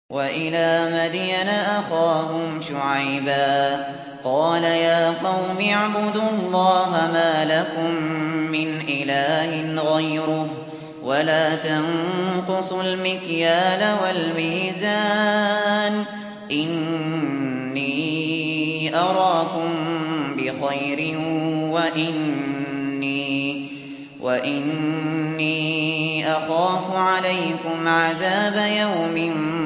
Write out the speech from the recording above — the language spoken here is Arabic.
وإلى مدين أخاهم شعيبا قال يا قوم اعبدوا الله ما لكم من إله غيره ولا تنقصوا المكيال والميزان إني أراكم بخير وإني أخاف عليكم عذاب يوم